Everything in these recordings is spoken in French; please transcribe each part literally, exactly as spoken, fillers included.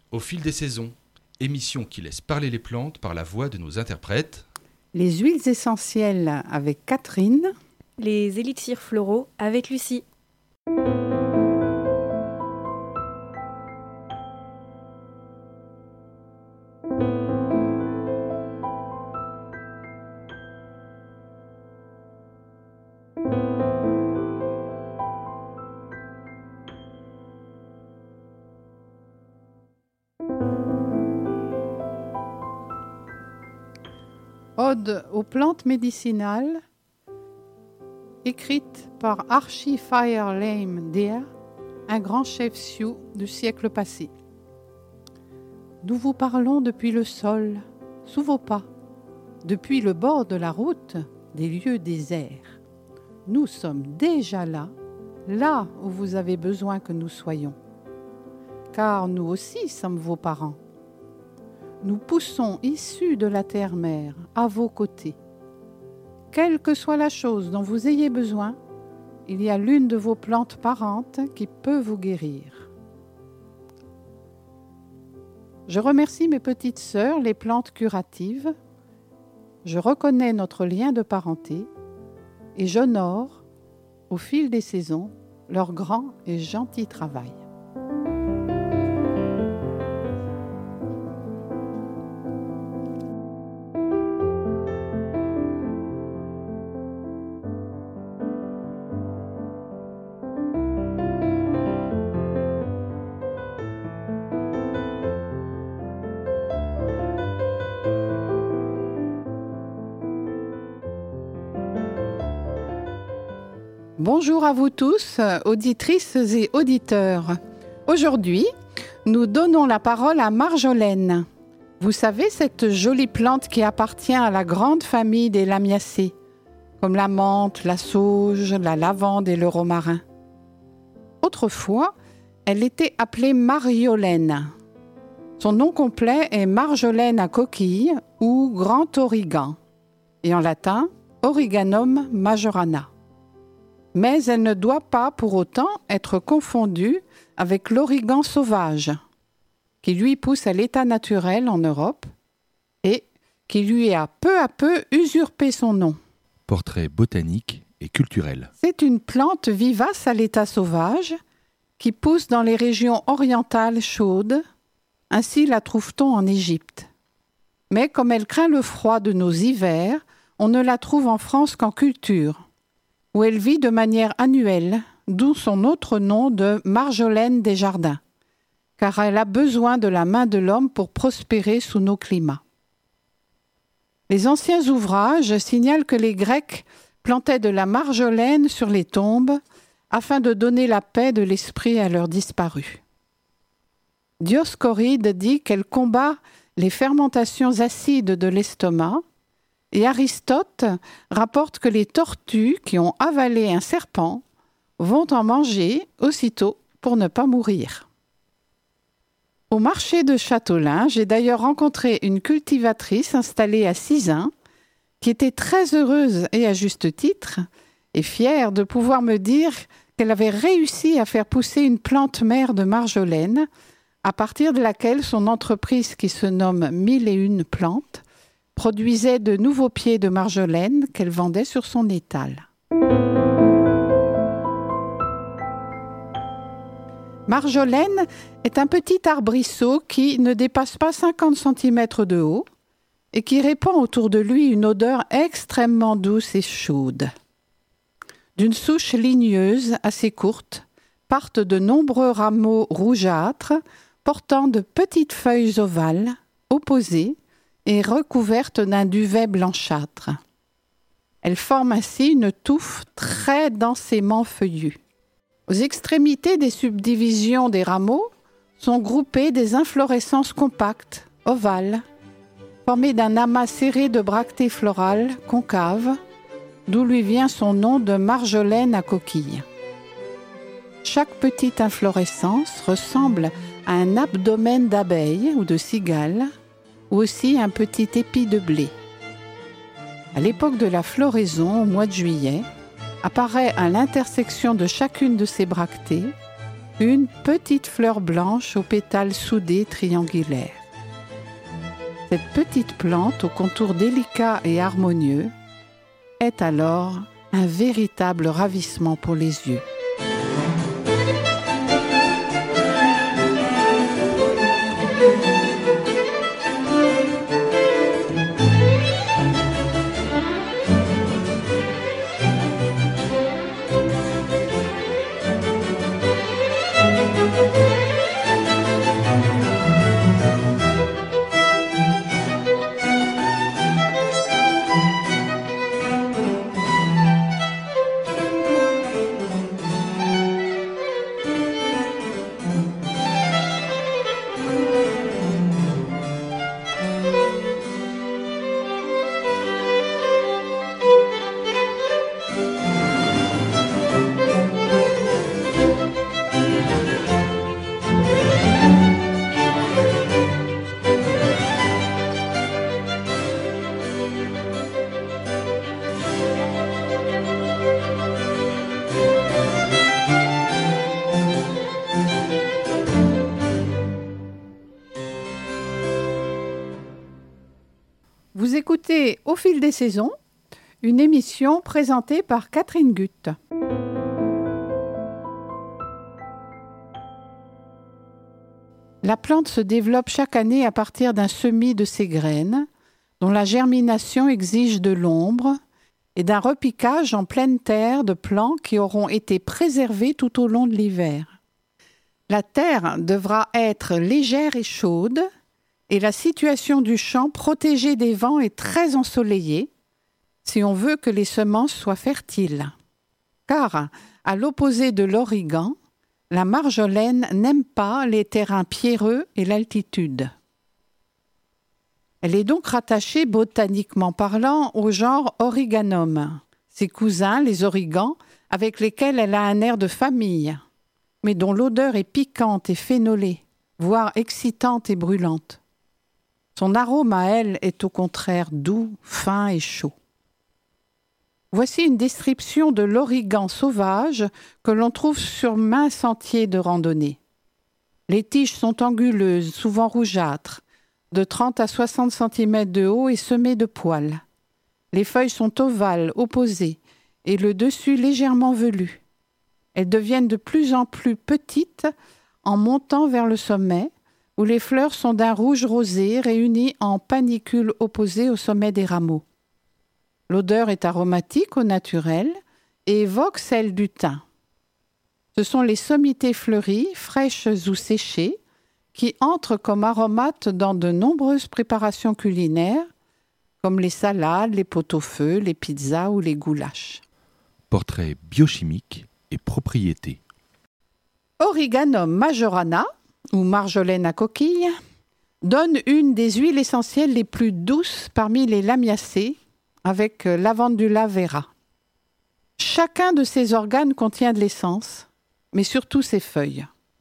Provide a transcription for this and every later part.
Au fil des saisons, émission qui laisse parler les plantes par la voix de nos interprètes. Les huiles essentielles avec Catherine. Les élixirs floraux avec Lucie. Ode aux plantes médicinales, écrite par Archie Fire Lame Deer, un grand chef Sioux du siècle passé. Nous vous parlons depuis le sol, sous vos pas, depuis le bord de la route, des lieux déserts. Nous sommes déjà là, là où vous avez besoin que nous soyons. Car nous aussi sommes vos parents. Nous poussons issus de la terre-mère à vos côtés. Quelle que soit la chose dont vous ayez besoin, il y a l'une de vos plantes parentes qui peut vous guérir. Je remercie mes petites sœurs, les plantes curatives. Je reconnais notre lien de parenté et j'honore, au fil des saisons, leur grand et gentil travail. Bonjour à vous tous, auditrices et auditeurs. Aujourd'hui, nous donnons la parole à Marjolaine. Vous savez, cette jolie plante qui appartient à la grande famille des lamiacées, comme la menthe, la sauge, la lavande et le romarin. Autrefois, elle était appelée Mariolaine. Son nom complet est Marjolaine à coquille ou grand origan, et en latin, Origanum majorana. Mais elle ne doit pas pour autant être confondue avec l'origan sauvage, qui lui pousse à l'état naturel en Europe et qui lui a peu à peu usurpé son nom. Portrait botanique et culturel. C'est une plante vivace à l'état sauvage qui pousse dans les régions orientales chaudes. Ainsi la trouve-t-on en Égypte. Mais comme elle craint le froid de nos hivers, on ne la trouve en France qu'en culture, où elle vit de manière annuelle, d'où son autre nom de Marjolaine des jardins, car elle a besoin de la main de l'homme pour prospérer sous nos climats. Les anciens ouvrages signalent que les Grecs plantaient de la marjolaine sur les tombes afin de donner la paix de l'esprit à leurs disparus. Dioscoride dit qu'elle combat les fermentations acides de l'estomac, et Aristote rapporte que les tortues qui ont avalé un serpent vont en manger aussitôt pour ne pas mourir. Au marché de Châteaulin, j'ai d'ailleurs rencontré une cultivatrice installée à Sizun qui était très heureuse et à juste titre et fière de pouvoir me dire qu'elle avait réussi à faire pousser une plante mère de marjolaine à partir de laquelle son entreprise qui se nomme Mille et une plantes produisait de nouveaux pieds de marjolaine qu'elle vendait sur son étal. Marjolaine est un petit arbrisseau qui ne dépasse pas cinquante centimètres de haut et qui répand autour de lui une odeur extrêmement douce et chaude. D'une souche ligneuse assez courte partent de nombreux rameaux rougeâtres portant de petites feuilles ovales, opposées, et recouverte d'un duvet blanchâtre. Elle forme ainsi une touffe très densément feuillue. Aux extrémités des subdivisions des rameaux sont groupées des inflorescences compactes, ovales, formées d'un amas serré de bractées florales concaves, d'où lui vient son nom de marjolaine à coquille. Chaque petite inflorescence ressemble à un abdomen d'abeille ou de cigale, ou aussi un petit épi de blé. À l'époque de la floraison, au mois de juillet, apparaît à l'intersection de chacune de ces bractées une petite fleur blanche aux pétales soudés triangulaires. Cette petite plante au contour délicat et harmonieux est alors un véritable ravissement pour les yeux. Vous écoutez Au fil des saisons, une émission présentée par Catherine Gutt. La plante se développe chaque année à partir d'un semis de ses graines, dont la germination exige de l'ombre et d'un repiquage en pleine terre de plants qui auront été préservés tout au long de l'hiver. La terre devra être légère et chaude, et la situation du champ protégée des vents est très ensoleillée si on veut que les semences soient fertiles. Car, à l'opposé de l'origan, la marjolaine n'aime pas les terrains pierreux et l'altitude. Elle est donc rattachée botaniquement parlant au genre Origanum, ses cousins les origans avec lesquels elle a un air de famille, mais dont l'odeur est piquante et phénolée, voire excitante et brûlante. Son arôme à elle est au contraire doux, fin et chaud. Voici une description de l'origan sauvage que l'on trouve sur maints sentiers de randonnée. Les tiges sont anguleuses, souvent rougeâtres, de trente à soixante centimètres de haut et semées de poils. Les feuilles sont ovales, opposées, et le dessus légèrement velu. Elles deviennent de plus en plus petites en montant vers le sommet, où les fleurs sont d'un rouge rosé réunies en panicules opposées au sommet des rameaux. L'odeur est aromatique au naturel et évoque celle du thym. Ce sont les sommités fleuries, fraîches ou séchées, qui entrent comme aromates dans de nombreuses préparations culinaires, comme les salades, les pot-au-feu, les pizzas ou les goulash. Portrait biochimique et propriétés. Origanum majorana, ou marjolaine à coquille, donne une des huiles essentielles les plus douces parmi les lamiacées, avec lavandula vera. Chacun de ces organes contient de l'essence, mais surtout ses feuilles.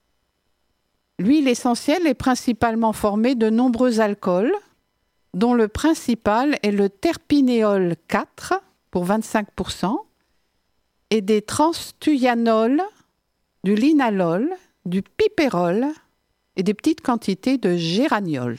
L'huile essentielle est principalement formée de nombreux alcools, dont le principal est le terpinéol quatre pour vingt-cinq pour cent, et des transtuyanols, du linalol, du pipérol et des petites quantités de géraniol.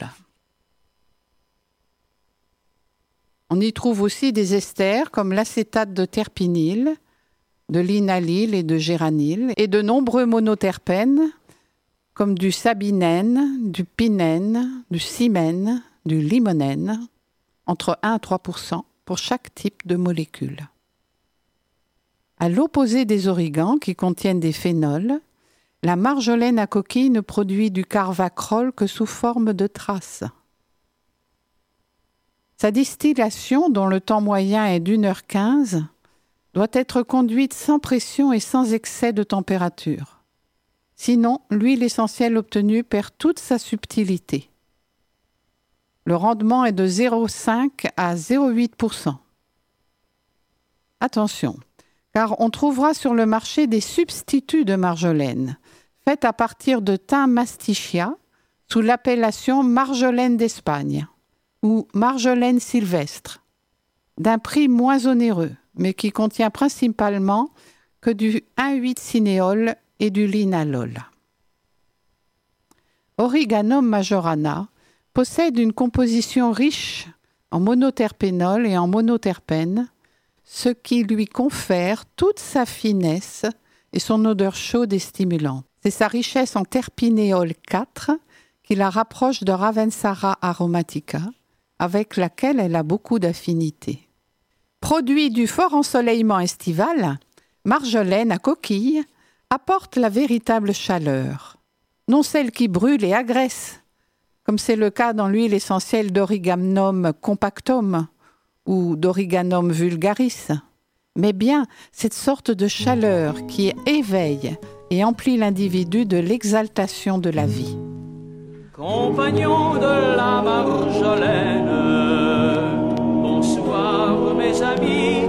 On y trouve aussi des esters comme l'acétate de terpinyl, de linalyle et de géranyle, et de nombreux monoterpènes comme du sabinène, du pinène, du cymène, du limonène, entre un à trois pour cent pour chaque type de molécule. À l'opposé des origans qui contiennent des phénols, la marjolaine à coquille ne produit du carvacrol que sous forme de traces. Sa distillation, dont le temps moyen est d'une heure quinze, doit être conduite sans pression et sans excès de température. Sinon, l'huile essentielle obtenue perd toute sa subtilité. Le rendement est de zéro virgule cinq à zéro virgule huit pour cent. Attention, car on trouvera sur le marché des substituts de marjolaine, faits à partir de thym mastichia, sous l'appellation marjolaine d'Espagne, ou marjolaine sylvestre, d'un prix moins onéreux, mais qui contient principalement que du un virgule huit cinéole et du linalol. Origanum majorana possède une composition riche en monoterpénol et en monoterpènes, ce qui lui confère toute sa finesse et son odeur chaude et stimulante. C'est sa richesse en terpinéol quatre qui la rapproche de Ravensara aromatica, avec laquelle elle a beaucoup d'affinité. Produit du fort ensoleillement estival, marjolaine à coquille apporte la véritable chaleur, non celle qui brûle et agresse, comme c'est le cas dans l'huile essentielle d'Origanum compactum ou d'Origanum vulgaris, mais bien cette sorte de chaleur qui éveille et emplit l'individu de l'exaltation de la vie. Compagnons de la Marjolaine, bonsoir mes amis,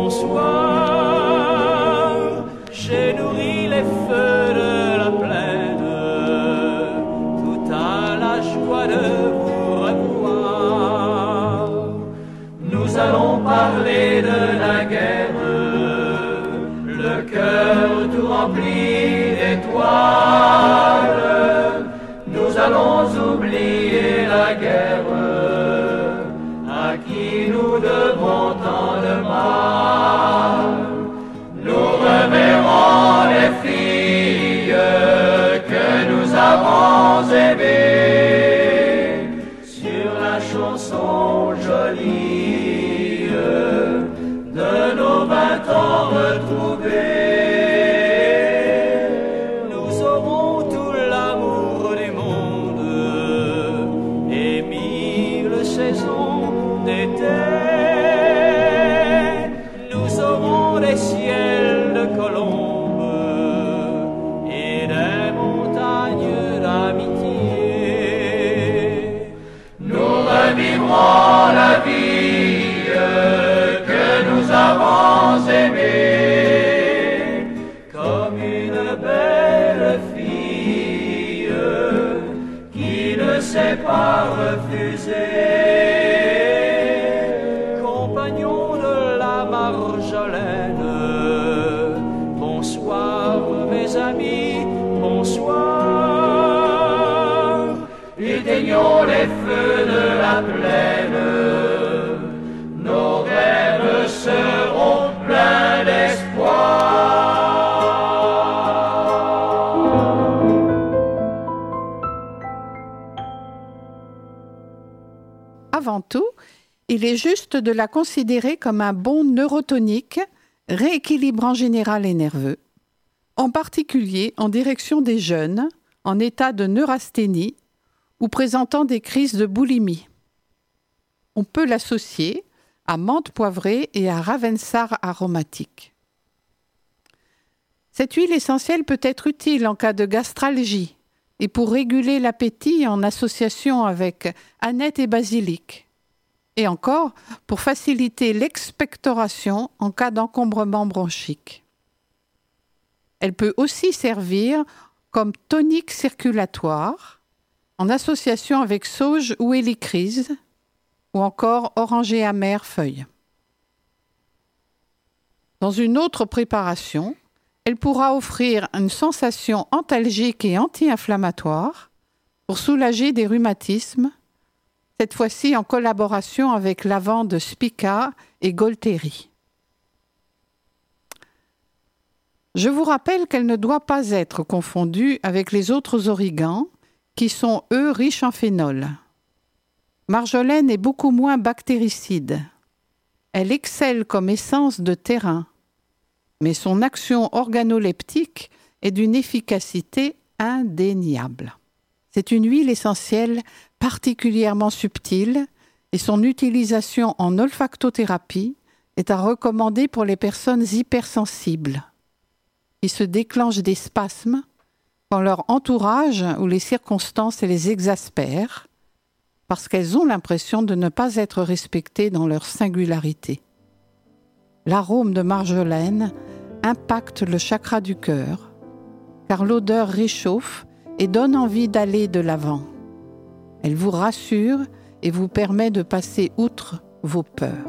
bonsoir. J'ai nourri les feux de la plaine, tout à la joie de vous revoir. Nous allons parler de la guerre, le cœur tout rempli d'étoiles. Nous allons oublier la guerre, à qui nous devons tant de mal. Nous reverrons les filles que nous avons aimées sur la chanson jolie de nos vingt ans retrouvés. Nous aurons des ciels de colombes et des montagnes d'amitié. Nous revivrons la vie que nous avons aimée comme une belle fille qui ne sait pas refuser. Amis, bonsoir. Éteignons les feux de la plaine, nos rêves seront pleins d'espoir. Avant tout, il est juste de la considérer comme un bon neurotonique, rééquilibrant général et nerveux, en particulier en direction des jeunes en état de neurasthénie ou présentant des crises de boulimie. On peut l'associer à menthe poivrée et à Ravensara aromatique. Cette huile essentielle peut être utile en cas de gastralgie et pour réguler l'appétit en association avec aneth et basilic, et encore pour faciliter l'expectoration en cas d'encombrement bronchique. Elle peut aussi servir comme tonique circulatoire en association avec sauge ou hélicryse ou encore oranger amer feuille. Dans une autre préparation, elle pourra offrir une sensation antalgique et anti-inflammatoire pour soulager des rhumatismes, cette fois-ci en collaboration avec lavande spica et Golteri. Je vous rappelle qu'elle ne doit pas être confondue avec les autres origans qui sont, eux, riches en phénol. Marjolaine est beaucoup moins bactéricide. Elle excelle comme essence de terrain, mais son action organoleptique est d'une efficacité indéniable. C'est une huile essentielle particulièrement subtile et son utilisation en olfactothérapie est à recommander pour les personnes hypersensibles qui se déclenchent des spasmes quand leur entourage ou les circonstances les exaspèrent parce qu'elles ont l'impression de ne pas être respectées dans leur singularité. L'arôme de marjolaine impacte le chakra du cœur car l'odeur réchauffe et donne envie d'aller de l'avant. Elle vous rassure et vous permet de passer outre vos peurs.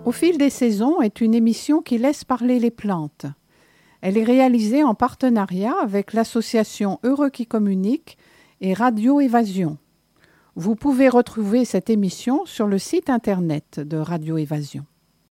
Au fil des saisons est une émission qui laisse parler les plantes. Elle est réalisée en partenariat avec l'association Heureux qui communique et Radio Évasion. Vous pouvez retrouver cette émission sur le site internet de Radio Évasion.